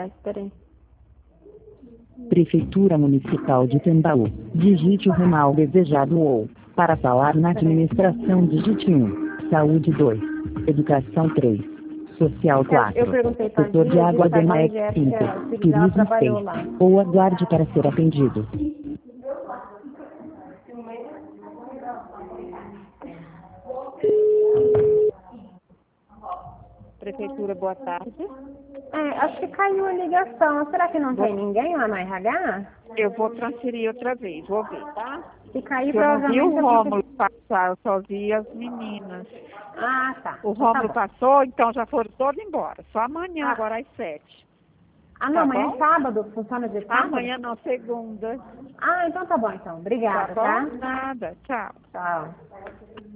tarde, peraí. Prefeitura Municipal de Tambaú. Digite o ramal desejado ou, para falar na administração, digite 1. Saúde 2. Educação 3. Social 4. Eu perguntei pra Setor de Dia, água disse pra DEMAEC Jéssica 5. se ela Turismo trabalhou 6. lá. Ou aguarde para ser atendido. Prefeitura, boa tarde. Acho que caiu a ligação. Será que não tem ninguém lá no RH? Eu vou transferir outra vez, vou ver, tá? Se cair, Eu não vi provavelmente o Rômulo passar, eu só vi as meninas. Ah, tá. O Então tá Rômulo bom. passou, então já foram todos embora. Só amanhã, Ah. agora às 7. Não, Tá amanhã bom? é sábado. Funciona de sábado? Amanhã não, segunda. Então tá bom, então. Tá Obrigada, bom? tá? Nada, tchau. Tchau.